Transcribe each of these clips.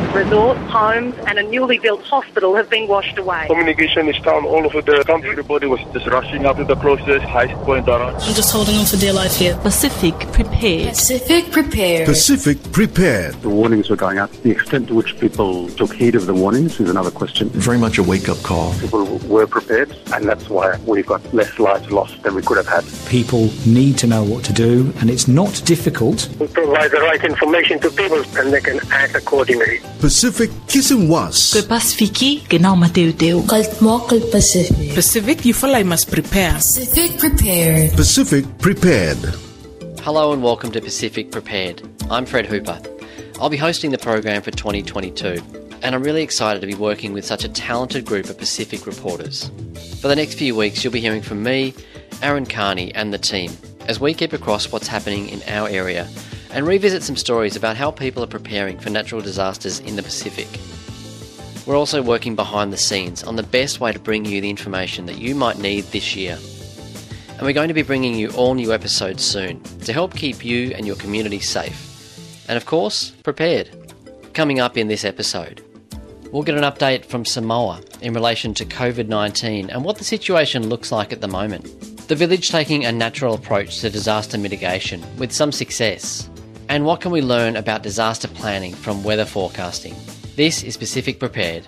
Resorts, homes and a newly built hospital have been washed away. Communication is down all over the country. Everybody was just rushing up to the closest highest point around. I'm just holding on for dear life here. Pacific prepared. Pacific prepared. Pacific prepared. The warnings were going out. The extent to which people took heed of the warnings is another question. Very much a wake-up call. People were prepared, and that's why we've got less lives lost than we could have had. People need to know what to do, and it's not difficult. We provide the right information to people, and they can act accordingly. Pacific Kisimwas. Ke Pasifiki ke nau mateu. Kaltmokal Pacific. Pacific, you feel I must prepare. Pacific prepared. Pacific prepared. Hello and welcome to Pacific Prepared. I'm Fred Hooper. I'll be hosting the program for 2022, and I'm really excited to be working with such a talented group of Pacific reporters. For the next few weeks, you'll be hearing from me, Aaron Carney and the team as we keep across what's happening in our area and revisit some stories about how people are preparing for natural disasters in the Pacific. We're also working behind the scenes on the best way to bring you the information that you might need this year. And we're going to be bringing you all new episodes soon to help keep you and your community safe. And of course, prepared. Coming up in this episode, we'll get an update from Samoa in relation to COVID-19 and what the situation looks like at the moment. The village taking a natural approach to disaster mitigation with some success. And what can we learn about disaster planning from weather forecasting? This is Pacific Prepared.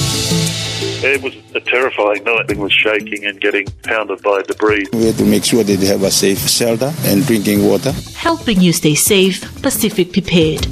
It was a terrifying night. It was shaking and getting pounded by debris. We had to make sure that they have a safe shelter and drinking water. Helping you stay safe, Pacific Prepared.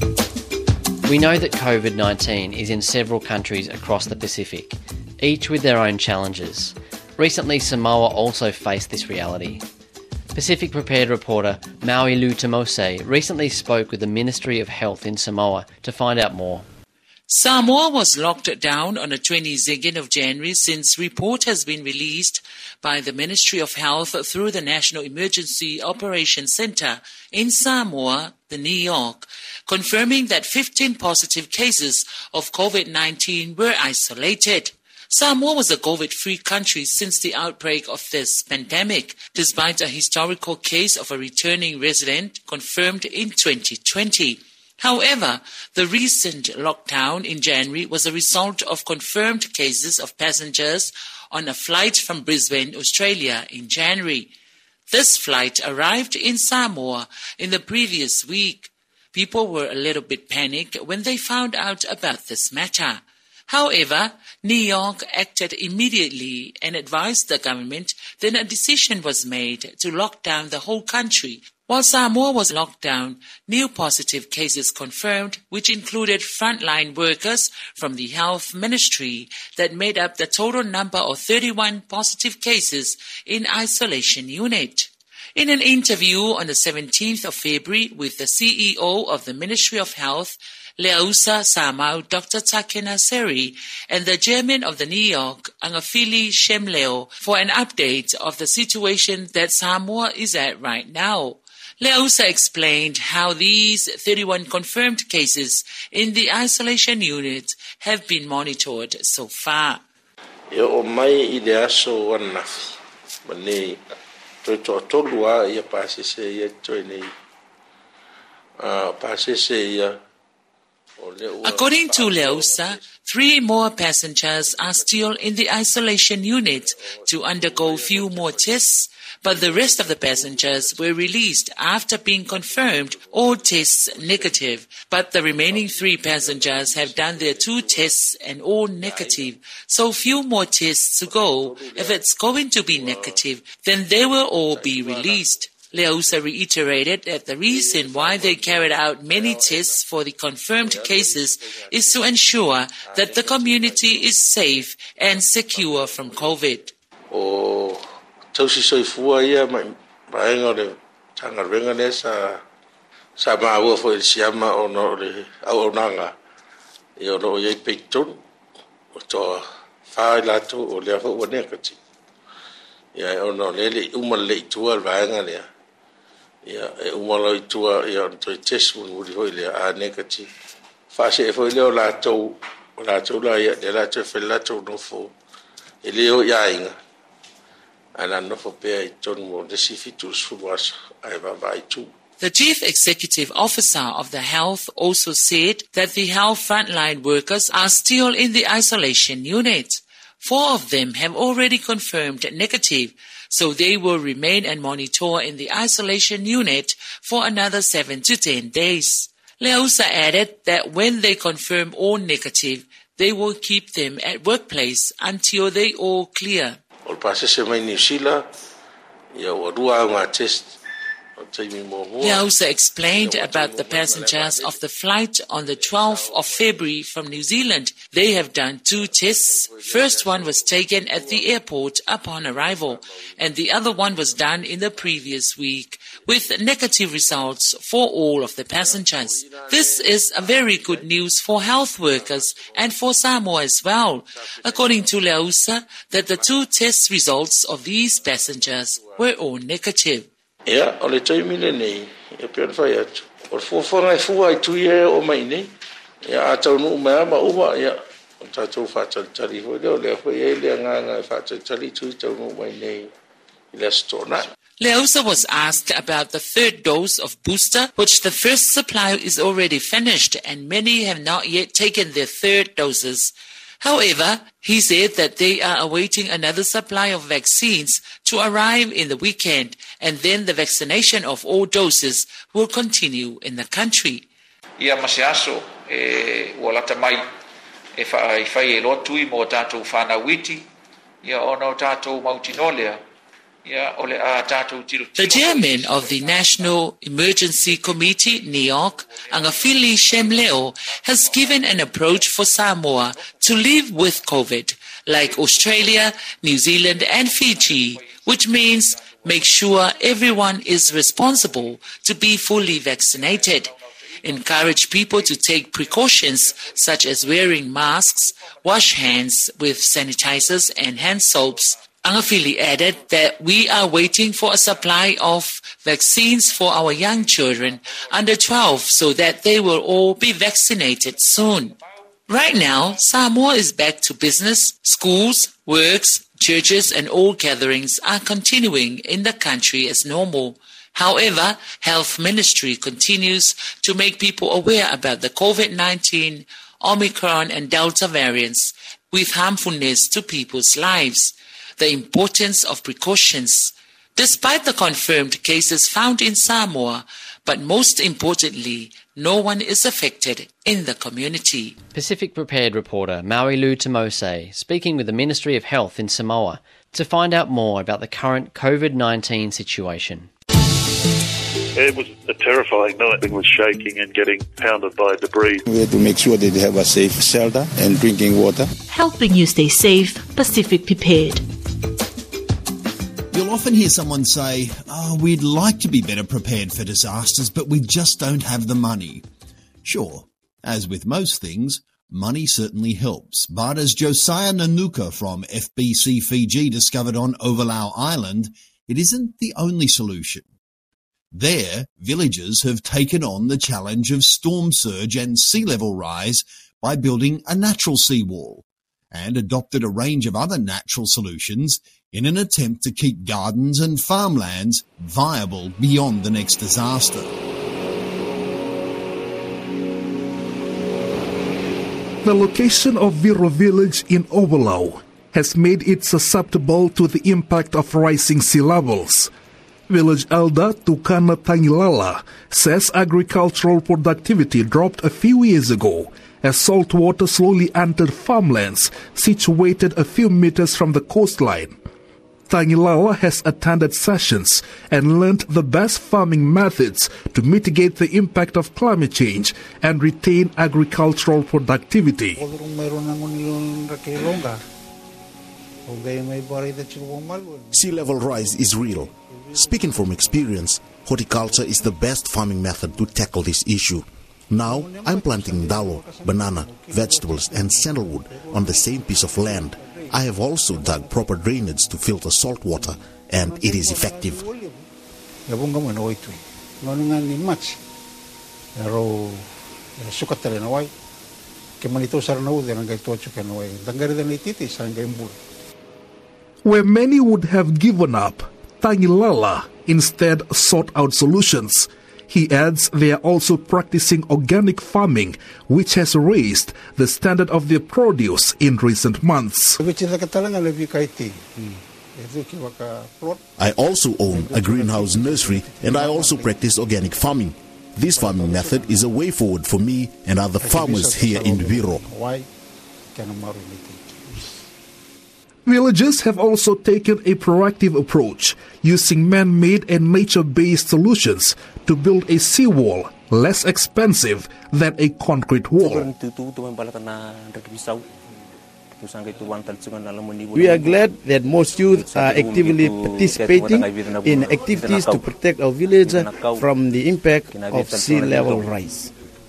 We know that COVID-19 is in several countries across the Pacific, each with their own challenges. Recently, Samoa also faced this reality. Pacific Prepared reporter Maui Lutamose recently spoke with the Ministry of Health in Samoa to find out more. Samoa was locked down on the 22nd of January since report has been released by the Ministry of Health through the National Emergency Operations Center in Samoa, New York, confirming that 15 positive cases of COVID-19 were isolated. Samoa was a COVID-free country since the outbreak of this pandemic, despite a historical case of a returning resident confirmed in 2020. However, the recent lockdown in January was a result of confirmed cases of passengers on a flight from Brisbane, Australia in January. This flight arrived in Samoa in the previous week. People were a little bit panicked when they found out about this matter. However, New York acted immediately and advised the government. Then a decision was made to lock down the whole country. While Samoa was locked down, new positive cases confirmed, which included frontline workers from the health ministry that made up the total number of 31 positive cases in isolation unit. In an interview on the 17th of February with the CEO of the Ministry of Health, Leausa Samau, Dr. Takena Seri, and the chairman of the New York, Angafili Shemleo, for an update of the situation that Samoa is at right now. Leausa explained how these 31 confirmed cases in the isolation unit have been monitored so far. According to Leausa, 3 more passengers are still in the isolation unit to undergo few more tests, but the rest of the passengers were released after being confirmed all tests negative. But the remaining 3 passengers have done their 2 tests and all negative, so few more tests to go. If it's going to be negative, then they will all be released. Leausa reiterated that the reason why they carried out many tests for the confirmed cases is to ensure that the community is safe and secure from COVID. umalo itua ia to test mun muri hoile a negative fa se foi leo la to la ia de la to fe la to no fo eleo ia inga ana no fo pe ton mo de sifitus fu was ai va vai tu The Chief Executive Officer of the Health also said that the health frontline workers are still in the isolation unit. 4 of them have already confirmed negative, so they will remain and monitor in the isolation unit for another 7 to 10 days. Leausa added that when they confirm all negative, they will keep them at workplace until they all clear. Leausa explained about the passengers of the flight on the 12th of February from New Zealand. They have done 2 tests. First one was taken at the airport upon arrival, and the other one was done in the previous week, with negative results for all of the passengers. This is a very good news for health workers and for Samoa as well, according to Leausa, that the 2 test results of these passengers were all negative. Yeah, ole taimile nei, e pia fai atu. O fōwhanga e fua i tui e o mai nei. Ia atau nu mea ma uma, ia. O tātou whātari hoi leo, lea hoi e lea nganga e whātari tui tau nu mai nei. I lea stona. Leausa was asked about the 3rd dose of booster, which the first supply is already finished and many have not yet taken their 3rd doses. However, he said that they are awaiting another supply of vaccines to arrive in the weekend, and then the vaccination of all doses will continue in the country. Ia masiaso ua lata mai e whai e loa tui mo tātou whanawiti, ia ono tātou mautinolea. The chairman of the National Emergency Committee, NEOC, Angafili Shemleo, has given an approach for Samoa to live with COVID, like Australia, New Zealand and Fiji, which means make sure everyone is responsible to be fully vaccinated. Encourage people to take precautions such as wearing masks, wash hands with sanitizers and hand soaps. Angafili added that we are waiting for a supply of vaccines for our young children under 12 so that they will all be vaccinated soon. Right now, Samoa is back to business. Schools, works, churches and all gatherings are continuing in the country as normal. However, Health Ministry continues to make people aware about the COVID-19, Omicron and Delta variants with harmfulness to people's lives. The importance of precautions, despite the confirmed cases found in Samoa, but most importantly, no one is affected in the community. Pacific Prepared reporter Maurilu Tamose speaking with the Ministry of Health in Samoa to find out more about the current COVID-19 situation. It was a terrifying night. It was shaking and getting pounded by debris. We had to make sure that they have a safe shelter and drinking water. Helping you stay safe, Pacific Prepared. You'll often hear someone say, we'd like to be better prepared for disasters, but we just don't have the money. Sure, as with most things, money certainly helps. But as Josiah Nanuka from FBC Fiji discovered on Ovalau Island, it isn't the only solution. There, villagers have taken on the challenge of storm surge and sea level rise by building a natural seawall and adopted a range of other natural solutions in an attempt to keep gardens and farmlands viable beyond the next disaster. The location of Viro village in Ovalau has made it susceptible to the impact of rising sea levels. Village elder Tukana Tangilala says agricultural productivity dropped a few years ago as salt water slowly entered farmlands situated a few meters from the coastline. Tangilala has attended sessions and learned the best farming methods to mitigate the impact of climate change and retain agricultural productivity. Sea level rise is real. Speaking from experience, horticulture is the best farming method to tackle this issue. Now, I'm planting dawo, banana, vegetables and sandalwood on the same piece of land. I have also dug proper drainage to filter salt water, and it is effective. Where many would have given up, Tangilala instead sought out solutions. He adds they are also practicing organic farming, which has raised the standard of their produce in recent months. I also own a greenhouse nursery and I also practice organic farming. This farming method is a way forward for me and other farmers here in Viro. Villagers have also taken a proactive approach, using man-made and nature-based solutions to build a seawall less expensive than a concrete wall. We are glad that most youth are actively participating in activities to protect our village from the impact of sea level rise.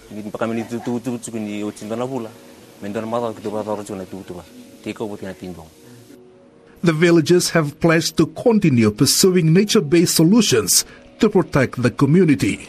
The villagers have pledged to continue pursuing nature-based solutions to protect the community.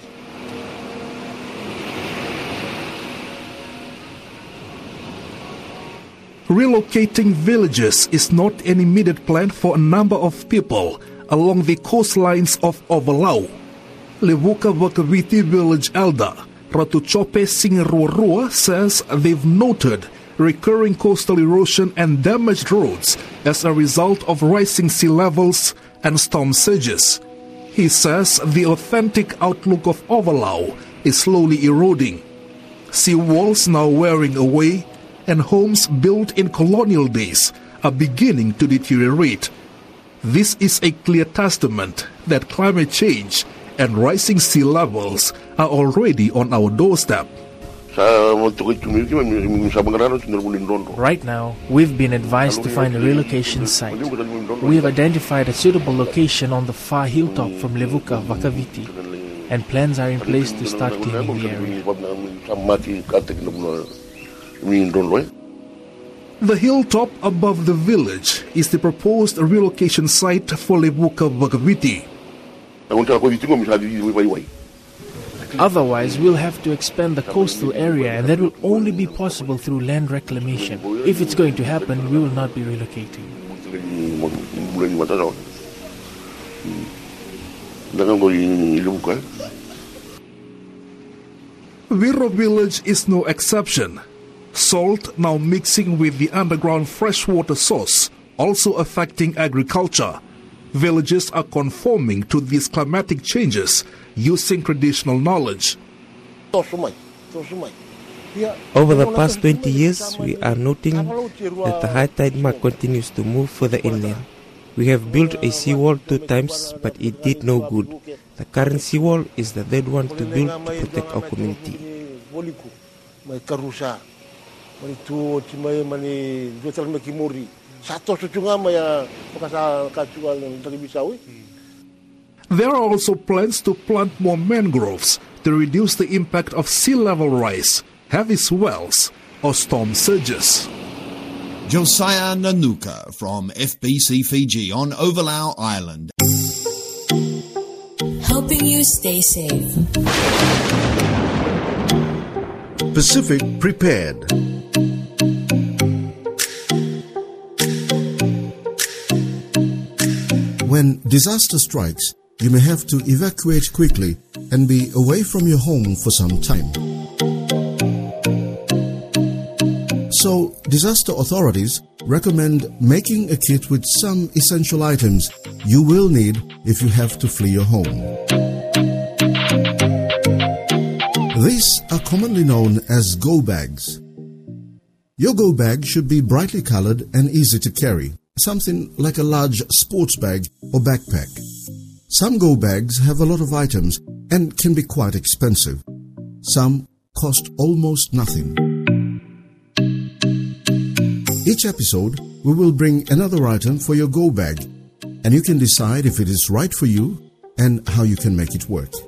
Relocating villages is not an immediate plan for a number of people along the coastlines of Ovalau. Levuka Vakaviti village elder Ratu Chope Singerua says they've noted recurring coastal erosion and damaged roads as a result of rising sea levels and storm surges. He says the authentic outlook of Ovalau is slowly eroding. Sea walls now wearing away, and homes built in colonial days are beginning to deteriorate. This is a clear testament that climate change and rising sea levels are already on our doorstep. Right now, we've been advised to find a relocation site. We have identified a suitable location on the far hilltop from Levuka Vakaviti, and plans are in place to start cleaning the area. The hilltop above the village is the proposed relocation site for Levuka Vakaviti. Otherwise, we'll have to expand the coastal area, and that will only be possible through land reclamation. If it's going to happen, we will not be relocating. Viro village is no exception. Salt now mixing with the underground freshwater source, also affecting agriculture. Villagers are conforming to these climatic changes using traditional knowledge. Over the past 20 years, we are noting that the high tide mark continues to move further inland. We have built a seawall 2 times, but it did no good. The current seawall is the third one to build to protect our community. There are also plans to plant more mangroves to reduce the impact of sea level rise, heavy swells, or storm surges. Josiah Nanuka from FBC Fiji on Ovalau Island. Helping you stay safe. Pacific Prepared. When disaster strikes, you may have to evacuate quickly and be away from your home for some time. So, disaster authorities recommend making a kit with some essential items you will need if you have to flee your home. These are commonly known as go bags. Your go bag should be brightly colored and easy to carry, something like a large sports bag or backpack. Some go bags have a lot of items and can be quite expensive. Some cost almost nothing. Each episode, we will bring another item for your go bag, and you can decide if it is right for you and how you can make it work.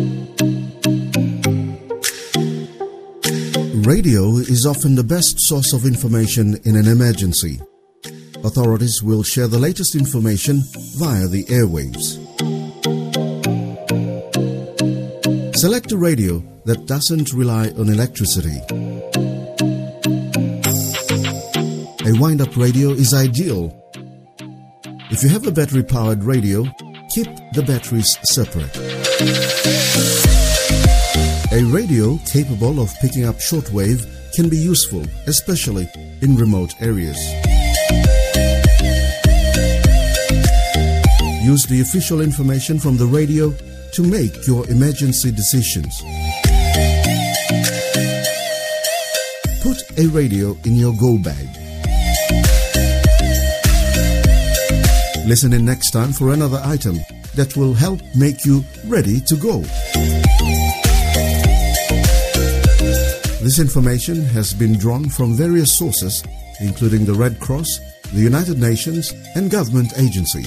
Radio is often the best source of information in an emergency. Authorities will share the latest information via the airwaves. Select a radio that doesn't rely on electricity. A wind-up radio is ideal. If you have a battery-powered radio, keep the batteries separate. A radio capable of picking up shortwave can be useful, especially in remote areas. Use the official information from the radio to make your emergency decisions. Put a radio in your go bag. Listen in next time for another item that will help make you ready to go. This information has been drawn from various sources, including the Red Cross, the United Nations, and government agencies.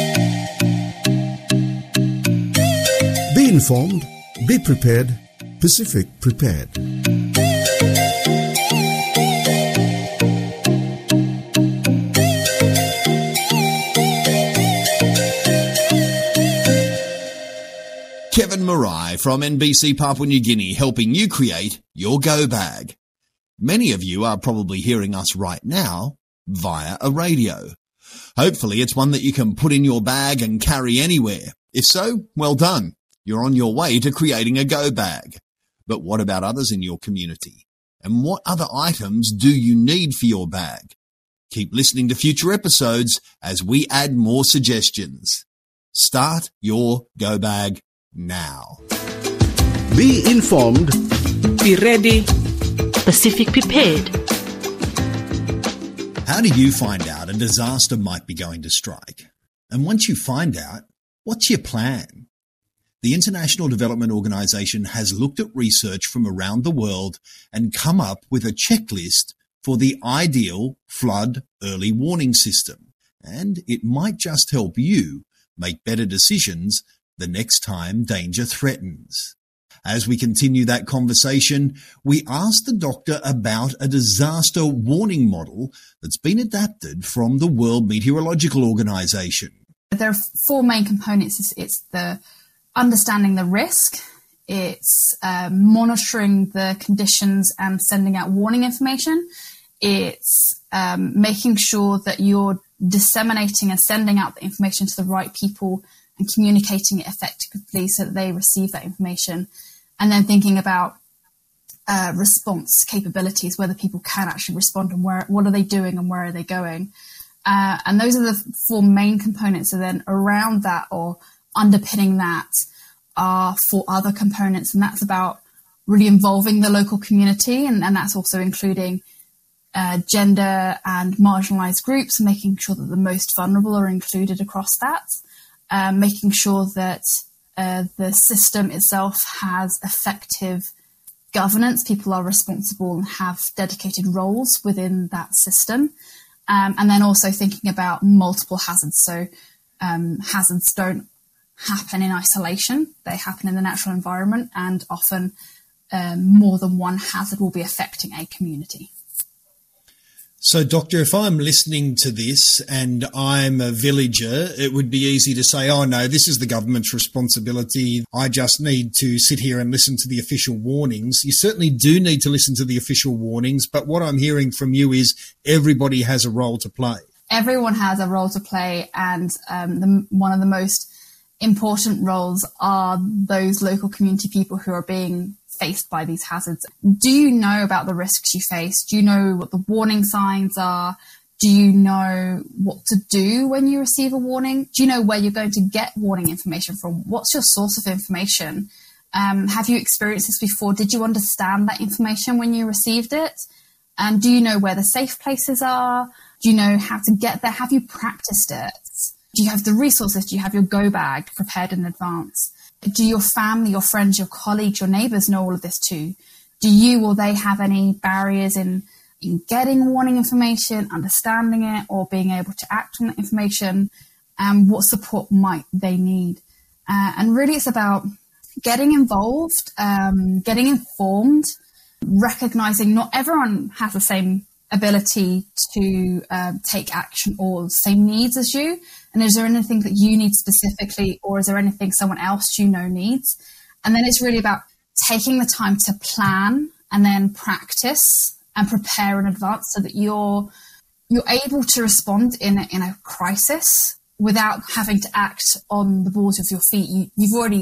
Be informed, be prepared, Pacific Prepared. Kevin Marai from NBC Papua New Guinea, helping you create your go bag. Many of you are probably hearing us right now via a radio. Hopefully it's one that you can put in your bag and carry anywhere. If so, well done. You're on your way to creating a go bag. But what about others in your community? And what other items do you need for your bag? Keep listening to future episodes as we add more suggestions. Start your go bag now. Be informed. Be ready. Pacific Prepared. How do you find out a disaster might be going to strike? And once you find out, what's your plan? The International Development Organization has looked at research from around the world and come up with a checklist for the ideal flood early warning system. And it might just help you make better decisions the next time danger threatens. As we continue that conversation, we asked the doctor about a disaster warning model that's been adapted from the World Meteorological Organization. There are four main components. It's the understanding the risk, it's monitoring the conditions and sending out warning information, it's making sure that you're disseminating and sending out the information to the right people and communicating it effectively so that they receive that information, and then thinking about response capabilities, whether people can actually respond and what are they doing and where are they going. And those are the four main components. And then around that or underpinning that are four other components, and that's about really involving the local community, and that's also including gender and marginalised groups, making sure that the most vulnerable are included across that. Making sure that the system itself has effective governance, people are responsible and have dedicated roles within that system, and then also thinking about multiple hazards. So hazards don't happen in isolation, they happen in the natural environment, and often more than one hazard will be affecting a community. So, Doctor, if I'm listening to this and I'm a villager, it would be easy to say, oh, no, this is the government's responsibility. I just need to sit here and listen to the official warnings. You certainly do need to listen to the official warnings, but what I'm hearing from you is everybody has a role to play. Everyone has a role to play, and one of the most important roles are those local community people who are being faced by these hazards. Do you know about the risks you face? Do you know what the warning signs are? Do you know what to do when you receive a warning? Do you know where you're going to get warning information from? What's your source of information? Have you experienced this before? Did you understand that information when you received it? And do you know where the safe places are? Do you know how to get there? Have you practiced it? Do you have the resources? Do you have your go bag prepared in advance? Do your family, your friends, your colleagues, your neighbours know all of this too? Do you or they have any barriers in getting warning information, understanding it, or being able to act on that information? And what support might they need? And really it's about getting involved, getting informed, recognising not everyone has the same ability to take action or same needs as you. And is there anything that you need specifically, or is there anything someone else you know needs? And then it's really about taking the time to plan and then practice and prepare in advance so that you're able to respond in a crisis without having to act on the balls of your feet. You've already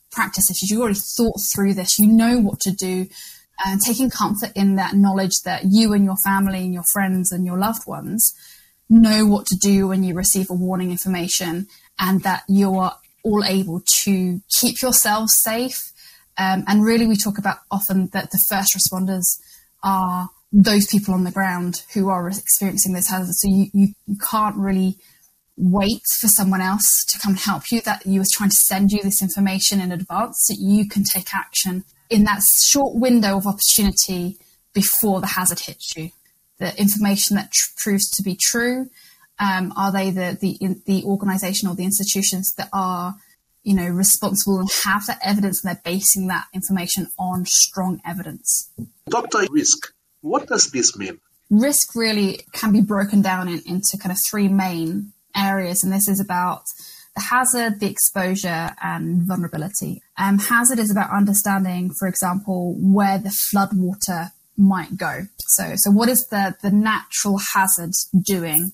practiced this, you've already thought through this, you know what to do, and taking comfort in that knowledge that you and your family and your friends and your loved ones know what to do when you receive a warning information, and that you are all able to keep yourselves safe. And really, we talk about often that the first responders are those people on the ground who are experiencing those hazards. So you can't really wait for someone else to come and help you, that you was trying to send you this information in advance so you can take action in that short window of opportunity before the hazard hits you. The information that proves to be true, are they the organisation or the institutions that are, responsible and have that evidence, and they're basing that information on strong evidence. Dr. Risk, what does this mean? Risk really can be broken down into kind of three main areas, and this is about the hazard, the exposure, and vulnerability. Hazard is about understanding, for example, where the flood water might go. So what is the natural hazard doing?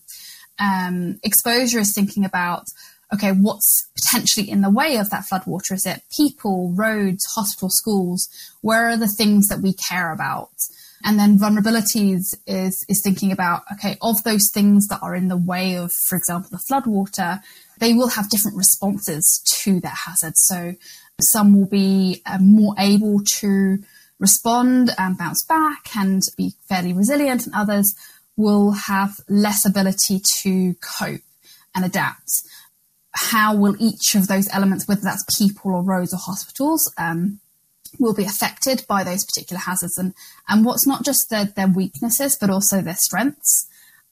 Exposure is thinking about, okay, what's potentially in the way of that floodwater? Is it people, roads, hospitals, schools? Where are the things that we care about? And then vulnerabilities is thinking about, okay, of those things that are in the way of, for example, the floodwater, they will have different responses to that hazard. So some will be more able to respond and bounce back and be fairly resilient, and others will have less ability to cope and adapt. How will each of those elements, whether that's people or roads or hospitals, will be affected by those particular hazards, and what's not just their weaknesses, but also their strengths,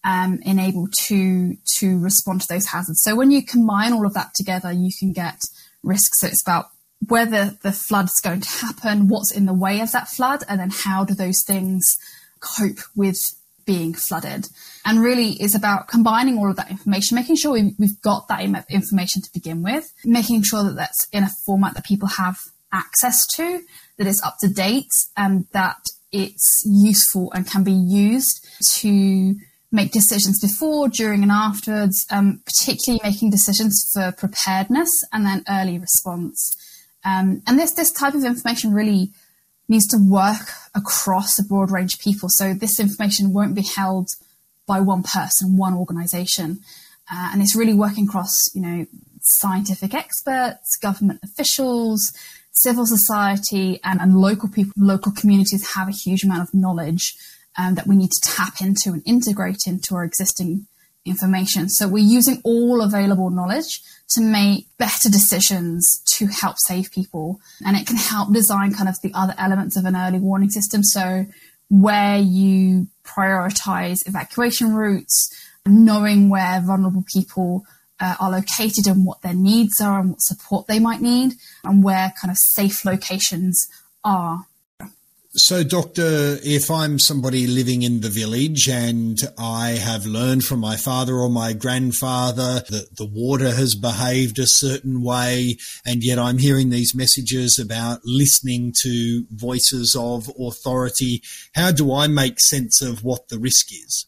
in able to respond to those hazards. So when you combine all of that together, you can get risk. So it's about whether the flood's going to happen, what's in the way of that flood, and then how do those things cope with being flooded. And really it's about combining all of that information, making sure we've got that information to begin with, making sure that that's in a format that people have access to, that it's up to date, and that it's useful and can be used to make decisions before, during, and afterwards, particularly making decisions for preparedness and then early response. And this type of information really needs to work across a broad range of people. So this information won't be held by one person, one organisation. And it's really working across, scientific experts, government officials, civil society, and local people. Local communities have a huge amount of knowledge that we need to tap into and integrate into our existing information. So we're using all available knowledge to make better decisions to help save people. And it can help design kind of the other elements of an early warning system. So where you prioritize evacuation routes, knowing where vulnerable people are located and what their needs are and what support they might need, and where kind of safe locations are. So, Doctor, if I'm somebody living in the village and I have learned from my father or my grandfather that the water has behaved a certain way, and yet I'm hearing these messages about listening to voices of authority, how do I make sense of what the risk is?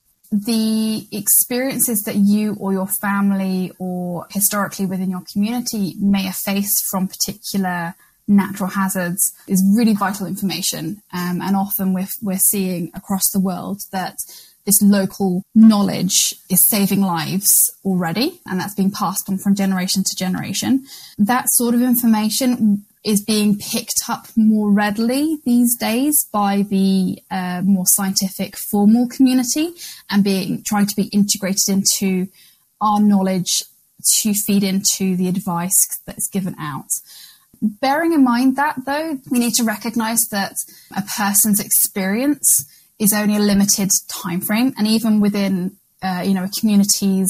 The experiences that you or your family or historically within your community may have faced from particular natural hazards is really vital information. And often we're seeing across the world that this local knowledge is saving lives already, and that's being passed on from generation to generation. That sort of information is being picked up more readily these days by the more scientific formal community, and trying to be integrated into our knowledge to feed into the advice that's given out. Bearing in mind that, though, we need to recognise that a person's experience is only a limited time frame, and even within a community's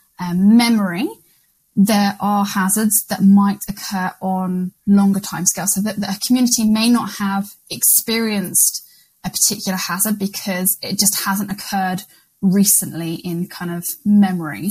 memory, there are hazards that might occur on longer timescales. So that a community may not have experienced a particular hazard because it just hasn't occurred recently in kind of memory.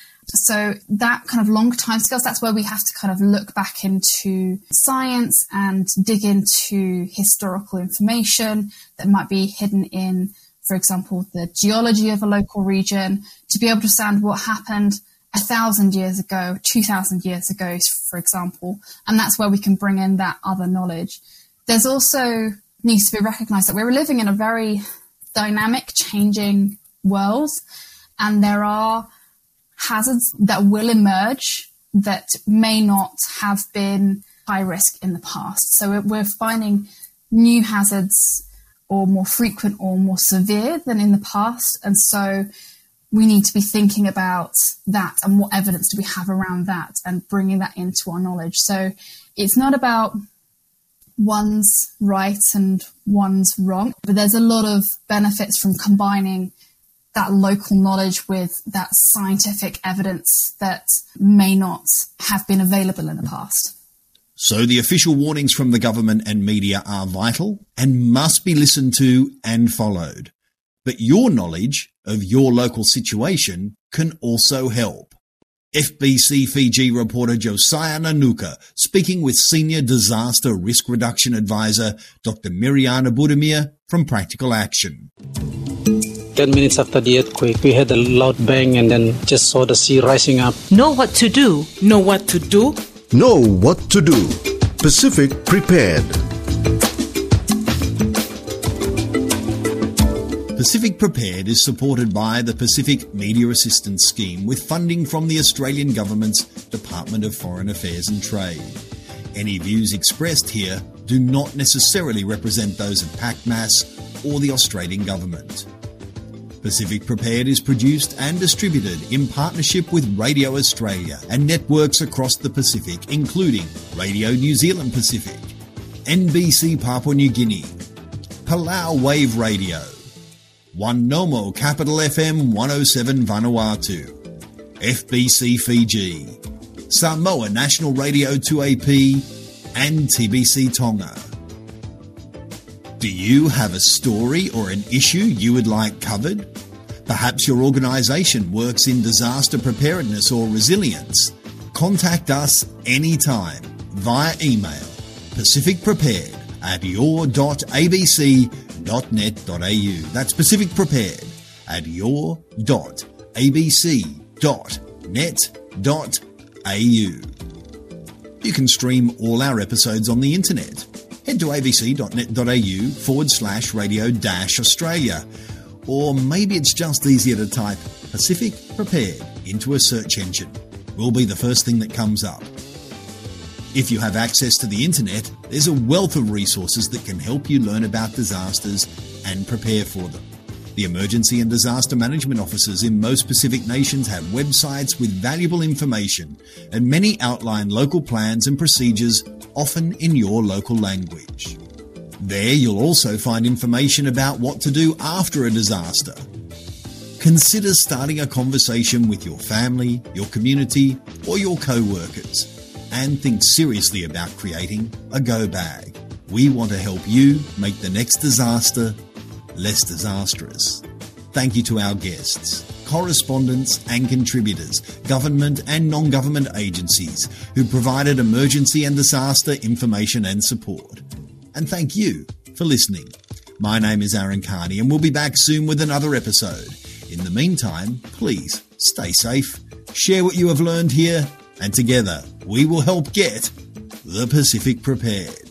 So that kind of longer timescales, that's where we have to kind of look back into science and dig into historical information that might be hidden in, for example, the geology of a local region, to be able to understand what happened 1,000 years ago, 2,000 years ago, for example, and that's where we can bring in that other knowledge. There's also needs to be recognized that we're living in a very dynamic, changing world, and there are hazards that will emerge that may not have been high risk in the past. So we're finding new hazards or more frequent or more severe than in the past. And so we need to be thinking about that and what evidence do we have around that and bringing that into our knowledge. So it's not about one's right and one's wrong, but there's a lot of benefits from combining that local knowledge with that scientific evidence that may not have been available in the past. So the official warnings from the government and media are vital and must be listened to and followed. But your knowledge of your local situation can also help. FBC Fiji reporter Josiah Nanuka speaking with Senior Disaster Risk Reduction Advisor Dr. Miriana Budimir from Practical Action. 10 minutes after the earthquake, we had a loud bang and then just saw the sea rising up. Know what to do. Know what to do. Know what to do. Pacific Prepared. Pacific Prepared is supported by the Pacific Media Assistance Scheme with funding from the Australian Government's Department of Foreign Affairs and Trade. Any views expressed here do not necessarily represent those of PACMAS or the Australian Government. Pacific Prepared is produced and distributed in partnership with Radio Australia and networks across the Pacific, including Radio New Zealand Pacific, NBC Papua New Guinea, Palau Wave Radio, One Nomo Capital FM 107 Vanuatu, FBC Fiji, Samoa National Radio 2AP, and TBC Tonga. Do you have a story or an issue you would like covered? Perhaps your organisation works in disaster preparedness or resilience. Contact us anytime via email pacificprepared@your.abc.net.au. That's pacificprepared@your.abc.net.au. You can stream all our episodes on the internet. Head to abc.net.au/radio-Australia. Or maybe it's just easier to type Pacific Prepared into a search engine. We'll be the first thing that comes up. If you have access to the internet, there's a wealth of resources that can help you learn about disasters and prepare for them. The emergency and disaster management offices in most Pacific nations have websites with valuable information, and many outline local plans and procedures, often in your local language. There you'll also find information about what to do after a disaster. Consider starting a conversation with your family, your community, or your co-workers, and think seriously about creating a go bag. We want to help you make the next disaster less disastrous. Thank you to our guests, correspondents and contributors, government and non-government agencies who provided emergency and disaster information and support. And thank you for listening. My name is Aaron Carney and we'll be back soon with another episode. In the meantime, please stay safe, share what you have learned here, and together we will help get the Pacific prepared.